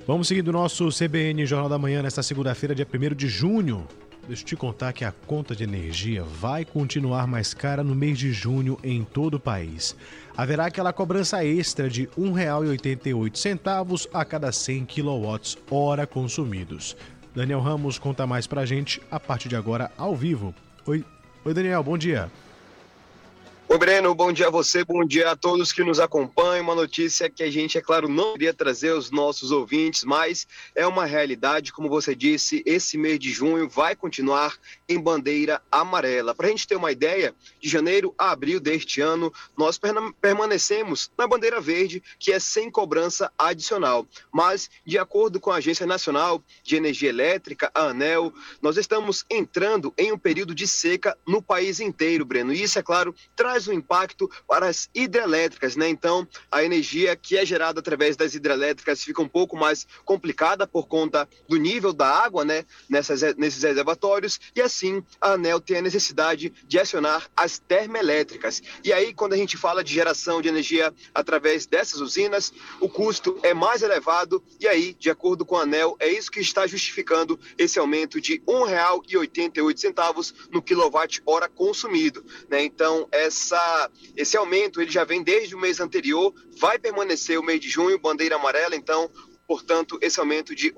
Vamos seguindo o nosso CBN Jornal da Manhã nesta segunda-feira, dia 1º de junho. Deixa eu te contar que a conta de energia vai continuar mais cara no mês de junho em todo o país. Haverá aquela cobrança extra de R$ 1,88 a cada 100 kWh consumidos. Daniel Ramos conta mais pra gente a partir de agora ao vivo. Oi Daniel, bom dia. Oi, Breno, bom dia a você, bom dia a todos que nos acompanham. Uma notícia que a gente, é claro, não iria trazer aos nossos ouvintes, mas é uma realidade, como você disse, esse mês de junho vai continuar em bandeira amarela. Para a gente ter uma ideia, de janeiro a abril deste ano, nós permanecemos na bandeira verde, que é sem cobrança adicional. Mas, de acordo com a Agência Nacional de Energia Elétrica, a ANEEL, nós estamos entrando em um período de seca no país inteiro, Breno. E isso, é claro, traz um impacto para as hidrelétricas, né? Então, a energia que é gerada através das hidrelétricas fica um pouco mais complicada por conta do nível da água, né? Nesses reservatórios, e assim a ANEEL tem a necessidade de acionar as termoelétricas. E aí, quando a gente fala de geração de energia através dessas usinas, o custo é mais elevado, e aí, de acordo com a ANEEL, é isso que está justificando esse aumento de R$ 1,88 no quilowatt-hora consumido, né? Então, esse aumento ele já vem desde o mês anterior, vai permanecer o mês de junho, bandeira amarela, então, portanto, esse aumento de R$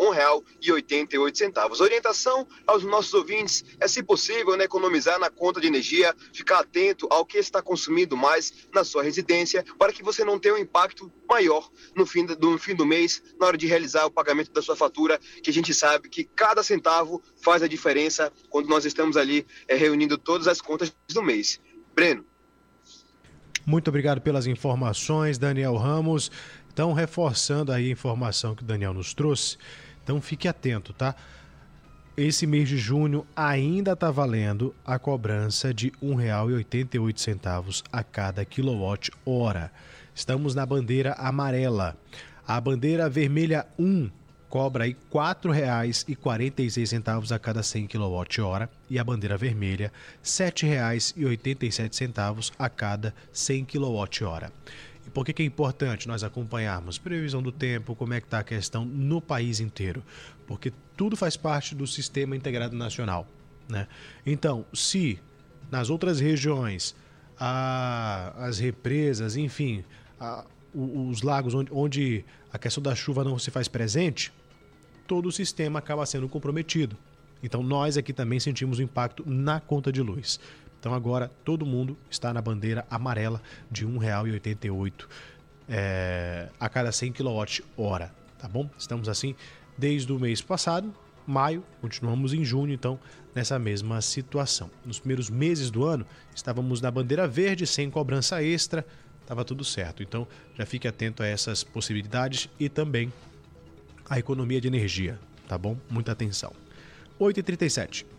1,88. Orientação aos nossos ouvintes é, se possível, né, economizar na conta de energia, ficar atento ao que está consumindo mais na sua residência, para que você não tenha um impacto maior no fim do mês, na hora de realizar o pagamento da sua fatura, que a gente sabe que cada centavo faz a diferença quando nós estamos ali reunindo todas as contas do mês. Breno. Muito obrigado pelas informações, Daniel Ramos. Então, reforçando aí a informação que o Daniel nos trouxe, então fique atento, tá? Esse mês de junho ainda está valendo a cobrança de R$ 1,88 a cada quilowatt-hora. Estamos na bandeira amarela. A bandeira vermelha 1 cobra aí R$ 4,46 a cada 100 kWh e a bandeira vermelha R$ 7,87 a cada 100 kWh. E por que é importante nós acompanharmos previsão do tempo, como é que está a questão no país inteiro? Porque tudo faz parte do Sistema Integrado Nacional, né? Então, se nas outras regiões as represas, enfim, os lagos onde a questão da chuva não se faz presente, todo o sistema acaba sendo comprometido. Então nós aqui também sentimos o impacto na conta de luz. Então agora todo mundo está na bandeira amarela de R$ 1,88 a cada 100 kWh, tá bom? Estamos assim desde o mês passado, maio, continuamos em junho, então nessa mesma situação. Nos primeiros meses do ano estávamos na bandeira verde, sem cobrança extra, estava tudo certo. Então já fique atento a essas possibilidades e também a economia de energia, tá bom? Muita atenção. 8h37.